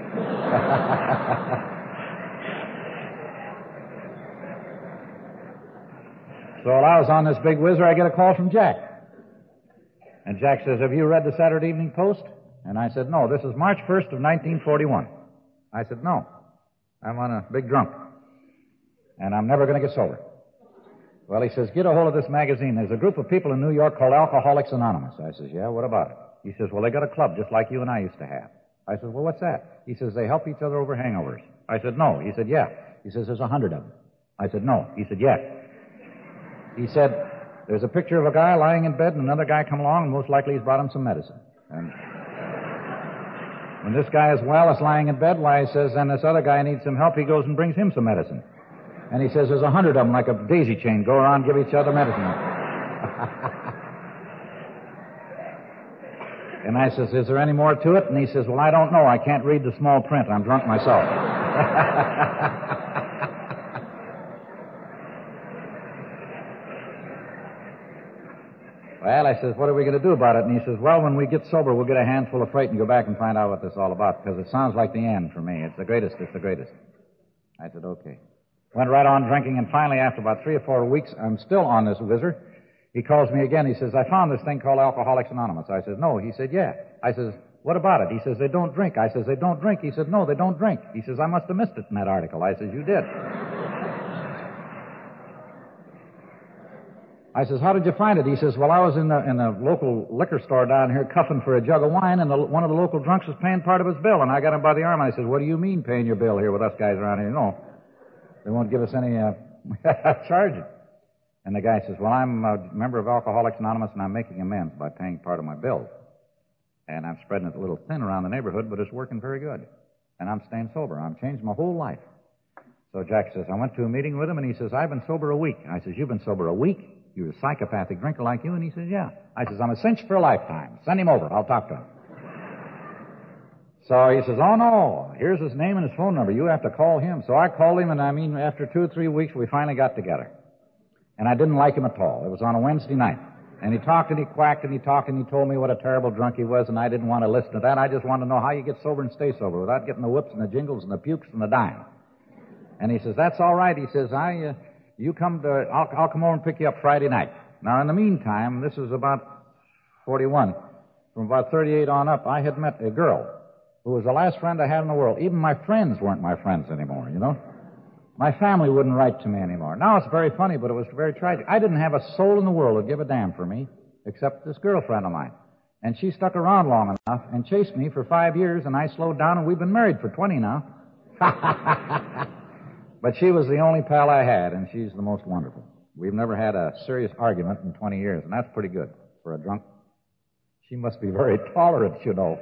So while I was on this big whizzer, I get a call from Jack. And Jack says, have you read the Saturday Evening Post? And I said, no, this is March first of nineteen forty-one. I said, no, I'm on a big drunk, and I'm never going to get sober. Well, he says, get a hold of this magazine. There's a group of people in New York called Alcoholics Anonymous. I says, yeah, what about it? He says, well, they got a club just like you and I used to have. I said, well, what's that? He says, they help each other over hangovers. I said, no. He said, yeah. He says, there's a hundred of them. I said, no. He said, yeah. He said, there's a picture of a guy lying in bed, and another guy come along, and most likely he's brought him some medicine. And when this guy is well, is lying in bed, why, he says, and this other guy needs some help, he goes and brings him some medicine. And he says, there's a hundred of them, like a daisy chain, go around, give each other medicine. And I says, is there any more to it? And he says, well, I don't know. I can't read the small print. I'm drunk myself. Well, I says, what are we going to do about it? And he says, well, when we get sober, we'll get a handful of freight and go back and find out what this is all about, because it sounds like the end for me. It's the greatest. It's the greatest. I said, okay. Went right on drinking, and finally, after about three or four weeks, I'm still on this whizzer. He calls me again. He says, I found this thing called Alcoholics Anonymous. I says, no. He said, yeah. I says, what about it? He says, they don't drink. I says, they don't drink. He said, no, they don't drink. He says, I must have missed it in that article. I says, you did. I says, how did you find it? He says, well, I was in the in the local liquor store down here cuffing for a jug of wine, and the, one of the local drunks was paying part of his bill, and I got him by the arm, and I said, what do you mean paying your bill here with us guys around here? No, they won't give us any uh, charges. And the guy says, well, I'm a member of Alcoholics Anonymous, and I'm making amends by paying part of my bill. And I'm spreading it a little thin around the neighborhood, but it's working very good. And I'm staying sober. I'm changed my whole life. So Jack says, I went to a meeting with him, and he says, I've been sober a week. I says, you've been sober a week? You're a psychopathic drinker like you? And he says, yeah. I says, I'm a cinch for a lifetime. Send him over. I'll talk to him. So he says, oh, no. Here's his name and his phone number. You have to call him. So I called him, and I mean, after two or three weeks, we finally got together. And I didn't like him at all. It was on a Wednesday night. And he talked and he quacked and he talked and he told me what a terrible drunk he was, and I didn't want to listen to that. I just wanted to know how you get sober and stay sober without getting the whips and the jingles and the pukes and the dime. And he says, that's all right. He says, I, uh, you come to, I'll, I'll come over and pick you up Friday night. Now, in the meantime, this is about forty-one. From about thirty-eight on up, I had met a girl who was the last friend I had in the world. Even my friends weren't my friends anymore, you know. My family wouldn't write to me anymore. Now it's very funny, but it was very tragic. I didn't have a soul in the world who'd give a damn for me, except this girlfriend of mine. And she stuck around long enough and chased me for five years, and I slowed down, and we've been married for twenty now. But she was the only pal I had, and she's the most wonderful. We've never had a serious argument in twenty years, and that's pretty good for a drunk. She must be very tolerant, you know.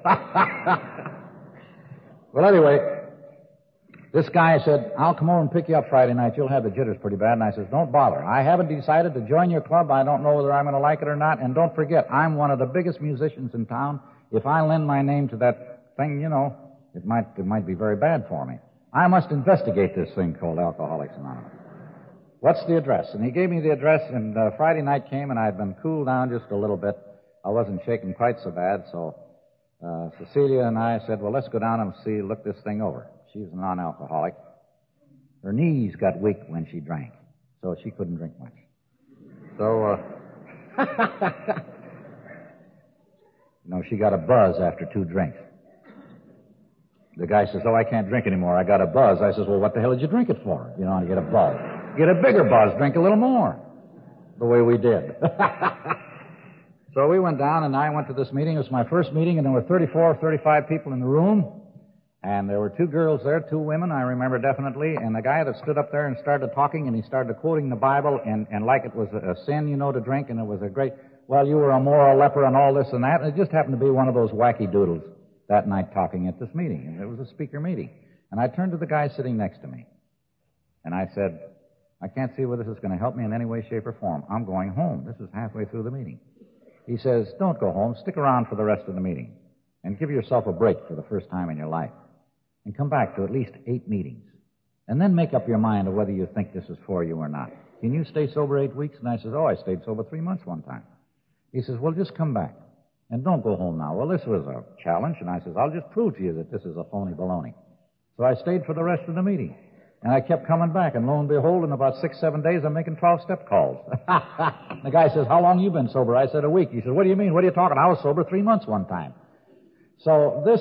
Well, anyway, this guy said, I'll come over and pick you up Friday night. You'll have the jitters pretty bad. And I says, don't bother. I haven't decided to join your club. I don't know whether I'm going to like it or not. And don't forget, I'm one of the biggest musicians in town. If I lend my name to that thing, you know, it might, it might be very bad for me. I must investigate this thing called Alcoholics Anonymous. What's the address? And he gave me the address, and uh, Friday night came, and I'd been cooled down just a little bit. I wasn't shaking quite so bad, so uh, Cecilia and I said, well, let's go down and see, look this thing over. She's a non-alcoholic. Her knees got weak when she drank, so she couldn't drink much. So, uh, you know, she got a buzz after two drinks. The guy says, oh, I can't drink anymore. I got a buzz. I says, well, what the hell did you drink it for? You know, to get a buzz. Get a bigger buzz, drink a little more. The way we did. So we went down, and I went to this meeting. It was my first meeting, and there were thirty-four or thirty-five people in the room. And there were two girls there, two women, I remember definitely. And the guy that stood up there and started talking, and he started quoting the Bible, and, and like it was a sin, you know, to drink, and it was a great, well, you were a moral leper and all this and that. And it just happened to be one of those wacky doodles that night talking at this meeting. And it was a speaker meeting. And I turned to the guy sitting next to me. And I said, I can't see where this is going to help me in any way, shape, or form. I'm going home. This is halfway through the meeting. He says, don't go home. Stick around for the rest of the meeting. And give yourself a break for the first time in your life. And come back to at least eight meetings. And then make up your mind of whether you think this is for you or not. Can you stay sober eight weeks? And I says, oh, I stayed sober three months one time. He says, well, just come back. And don't go home now. Well, this was a challenge. And I says, I'll just prove to you that this is a phony baloney. So I stayed for the rest of the meeting. And I kept coming back. And lo and behold, in about six, seven days, I'm making twelve-step calls. The guy says, how long you been sober? I said, a week. He said, what do you mean? What are you talking? I was sober three months one time. So this...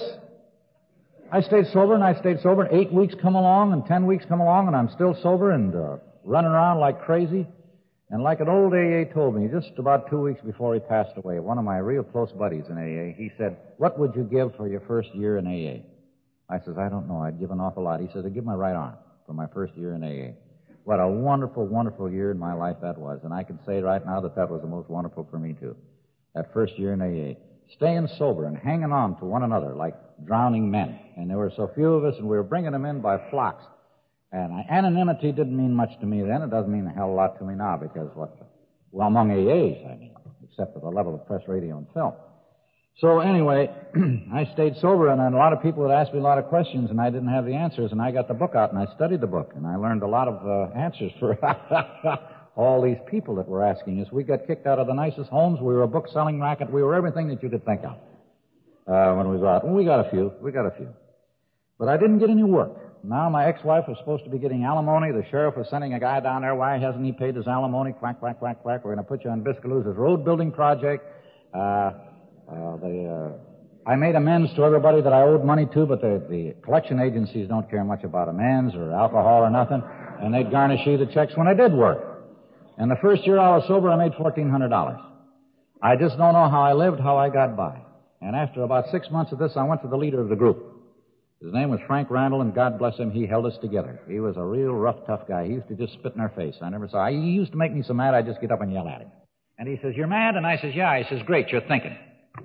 I stayed sober, and I stayed sober, and eight weeks come along, and ten weeks come along, and I'm still sober and uh, running around like crazy. And like an old A A told me, just about two weeks before he passed away, one of my real close buddies in A A, he said, what would you give for your first year in A A? I says, I don't know. I'd give an awful lot. He says, I'd give my right arm for my first year in A A. What a wonderful, wonderful year in my life that was. And I can say right now that that was the most wonderful for me, too. That first year in A A. Staying sober and hanging on to one another like drowning men. And there were so few of us, and we were bringing them in by flocks. And anonymity didn't mean much to me then. It doesn't mean a hell of a lot to me now, because what, well, among A As, I mean, except at the level of press, radio, and film. So anyway, I stayed sober, and a lot of people would ask me a lot of questions, and I didn't have the answers, and I got the book out, and I studied the book, and I learned a lot of uh, answers for all these people that were asking us. We got kicked out of the nicest homes. We were a book-selling racket. We were everything that you could think of uh, when we were out. And we got a few. We got a few. But I didn't get any work. Now my ex-wife was supposed to be getting alimony. The sheriff was sending a guy down there. Why hasn't he paid his alimony? Quack, quack, quack, quack. We're going to put you on Biscaloosa's road building project. Uh, uh, the, uh, I made amends to everybody that I owed money to, but the, the collection agencies don't care much about amends or alcohol or nothing. And they'd garnish you the checks when I did work. And the first year I was sober, I made fourteen hundred dollars. I just don't know how I lived, how I got by. And after about six months of this, I went to the leader of the group. His name was Frank Randall, and God bless him, he held us together. He was a real rough, tough guy. He used to just spit in our face. I never saw. He used to make me so mad, I'd just get up and yell at him. And he says, you're mad? And I says, yeah. He says, great, you're thinking.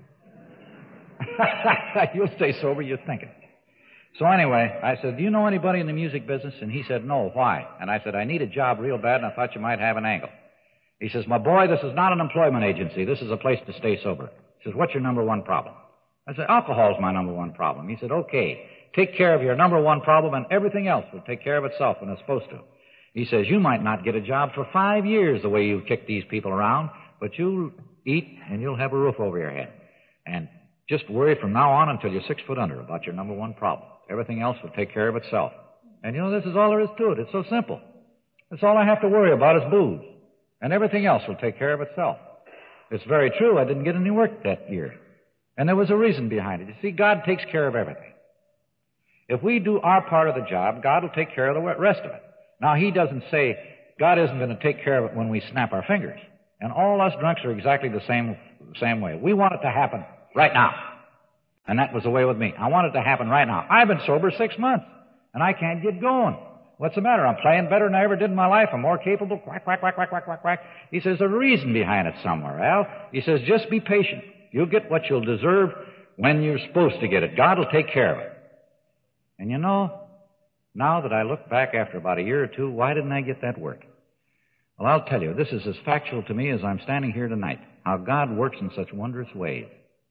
You'll stay sober, you're thinking. So anyway, I said, do you know anybody in the music business? And he said, no, why? And I said, I need a job real bad, and I thought you might have an angle. He says, my boy, this is not an employment agency. This is a place to stay sober. He says, what's your number one problem? I said, alcohol's my number one problem. He said, okay, take care of your number one problem, and everything else will take care of itself when it's supposed to. He says, you might not get a job for five years the way you kick these people around, but you'll eat and you'll have a roof over your head. And just worry from now on until you're six foot under about your number one problem. Everything else will take care of itself. And, you know, this is all there is to it. It's so simple. That's all I have to worry about is booze. And everything else will take care of itself. It's very true. I didn't get any work that year. And there was a reason behind it. You see, God takes care of everything. If we do our part of the job, God will take care of the rest of it. Now, he doesn't say God isn't going to take care of it when we snap our fingers. And all us drunks are exactly the same, same way. We want it to happen right now. And that was the way with me. I want it to happen right now. I've been sober six months, and I can't get going. What's the matter? I'm playing better than I ever did in my life. I'm more capable. Quack, quack, quack, quack, quack, quack, quack. He says, there's a reason behind it somewhere, Al. He says, just be patient. You'll get what you'll deserve when you're supposed to get it. God will take care of it. And you know, now that I look back after about a year or two, why didn't I get that work? Well, I'll tell you, this is as factual to me as I'm standing here tonight, how God works in such wondrous ways.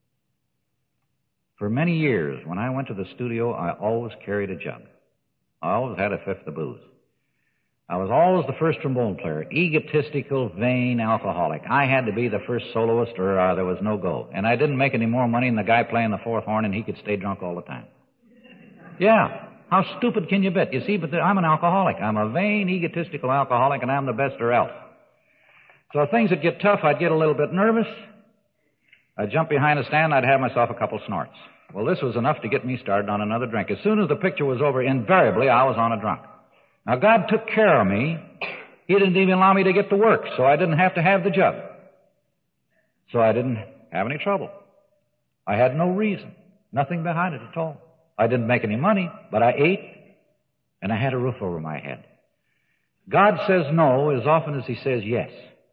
For many years, when I went to the studio, I always carried a jug. I always had a fifth of booze. I was always the first trombone player, egotistical, vain alcoholic. I had to be the first soloist or uh, there was no go. And I didn't make any more money than the guy playing the fourth horn, and he could stay drunk all the time. Yeah. How stupid can you bet? You see, but I'm an alcoholic. I'm a vain, egotistical alcoholic, and I'm the best or else. So if things would get tough, I'd get a little bit nervous. I'd jump behind a stand, I'd have myself a couple snorts. Well, this was enough to get me started on another drink. As soon as the picture was over, invariably, I was on a drunk. Now, God took care of me. He didn't even allow me to get to work, so I didn't have to have the jug. So I didn't have any trouble. I had no reason, nothing behind it at all. I didn't make any money, but I ate, and I had a roof over my head. God says no as often as He says yes.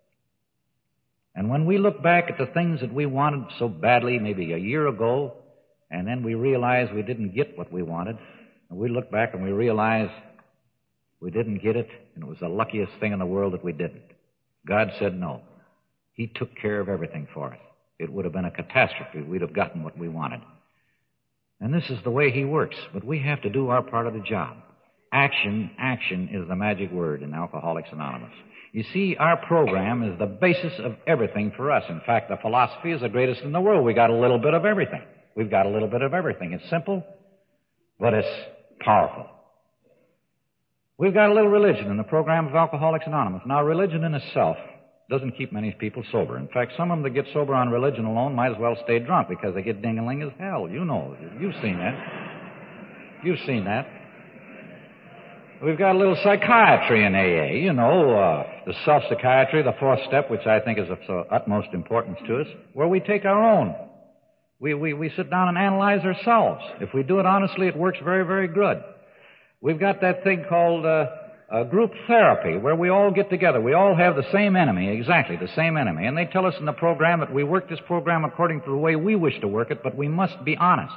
And when we look back at the things that we wanted so badly, maybe a year ago, and then we realize we didn't get what we wanted, and we look back and we realize we didn't get it, and it was the luckiest thing in the world that we didn't. God said no. He took care of everything for us. It would have been a catastrophe. We'd have gotten what we wanted. And this is the way He works, but we have to do our part of the job. Action, action is the magic word in Alcoholics Anonymous. You see, our program is the basis of everything for us. In fact, the philosophy is the greatest in the world. We got a little bit of everything. We've got a little bit of everything. It's simple, but it's powerful. We've got a little religion in the program of Alcoholics Anonymous. Now, religion in itself doesn't keep many people sober. In fact, some of them that get sober on religion alone might as well stay drunk because they get ding-a-ling as hell. You know, you've seen that. You've seen that. We've got a little psychiatry in A A, you know, uh, the self-psychiatry, the fourth step, which I think is of so utmost importance to us, where we take our own. We, we, we sit down and analyze ourselves. If we do it honestly, it works very, very good. We've got that thing called uh, uh, group therapy, where we all get together. We all have the same enemy, exactly the same enemy. And they tell us in the program that we work this program according to the way we wish to work it, but we must be honest.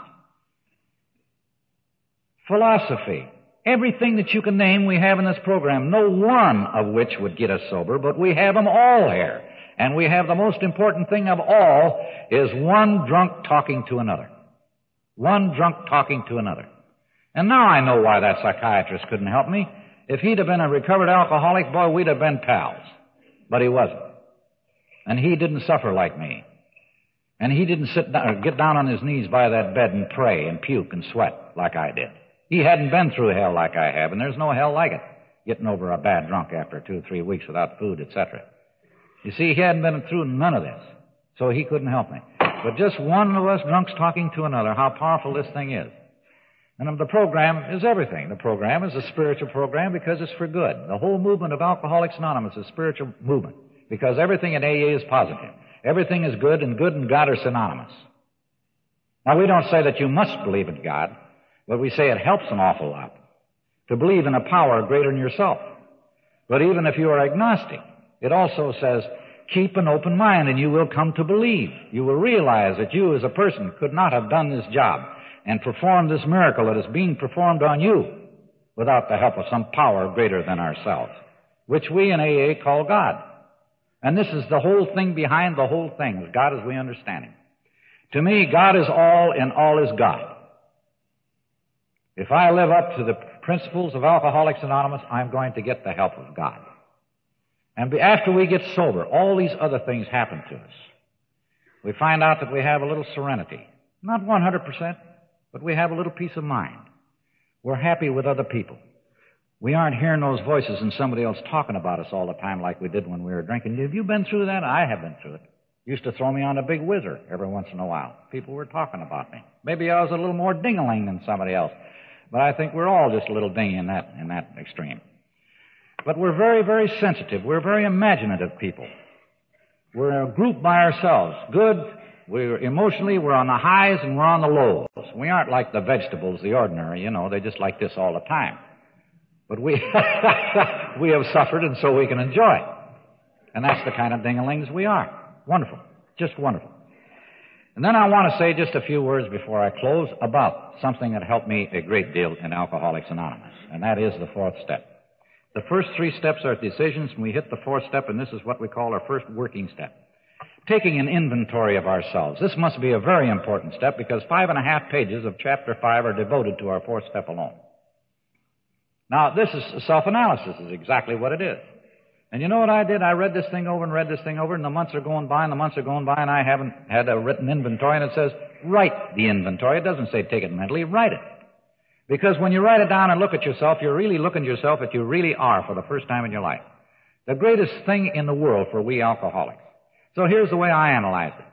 Philosophy. Everything that you can name we have in this program, no one of which would get us sober, but we have them all here. And we have the most important thing of all is one drunk talking to another. One drunk talking to another. And now I know why that psychiatrist couldn't help me. If he'd have been a recovered alcoholic, boy, we'd have been pals. But he wasn't. And he didn't suffer like me. And he didn't sit down, or get down on his knees by that bed and pray and puke and sweat like I did. He hadn't been through hell like I have, and there's no hell like it, getting over a bad drunk after two or three weeks without food, et cetera. You see, he hadn't been through none of this, so he couldn't help me. But just one of us drunks talking to another, how powerful this thing is. And the program is everything. The program is a spiritual program because it's for good. The whole movement of Alcoholics Anonymous is a spiritual movement because everything in A A is positive. Everything is good, and good and God are synonymous. Now, we don't say that you must believe in God, but we say it helps an awful lot to believe in a power greater than yourself. But even if you are agnostic, it also says, keep an open mind and you will come to believe. You will realize that you as a person could not have done this job and performed this miracle that is being performed on you without the help of some power greater than ourselves, which we in A A call God. And this is the whole thing behind the whole thing, God as we understand Him. To me, God is all and all is God. If I live up to the principles of Alcoholics Anonymous, I'm going to get the help of God. And after we get sober, all these other things happen to us. We find out that we have a little serenity. Not one hundred percent, but we have a little peace of mind. We're happy with other people. We aren't hearing those voices and somebody else talking about us all the time like we did when we were drinking. Have you been through that? I have been through it. Used to throw me on a big whizzer every once in a while. People were talking about me. Maybe I was a little more ding-a-ling than somebody else. But I think we're all just a little dingy in that, in that extreme. But we're very, very sensitive. We're very imaginative people. We're a group by ourselves. Good. We're emotionally, we're on the highs and we're on the lows. We aren't like the vegetables, the ordinary, you know, they're just like this all the time. But we, we have suffered and so we can enjoy it. And that's the kind of ding-a-lings we are. Wonderful. Just wonderful. And then I want to say just a few words before I close about something that helped me a great deal in Alcoholics Anonymous, and that is the fourth step. The first three steps are decisions, and we hit the fourth step, and this is what we call our first working step. Taking an inventory of ourselves. This must be a very important step because five and a half pages of chapter five are devoted to our fourth step alone. Now, this is self-analysis is exactly what it is. And you know what I did? I read this thing over and read this thing over, and the months are going by, and the months are going by, and I haven't had a written inventory, and it says, write the inventory. It doesn't say take it mentally, write it. Because when you write it down and look at yourself, you're really looking at yourself as you really are for the first time in your life. The greatest thing in the world for we alcoholics. So here's the way I analyze it.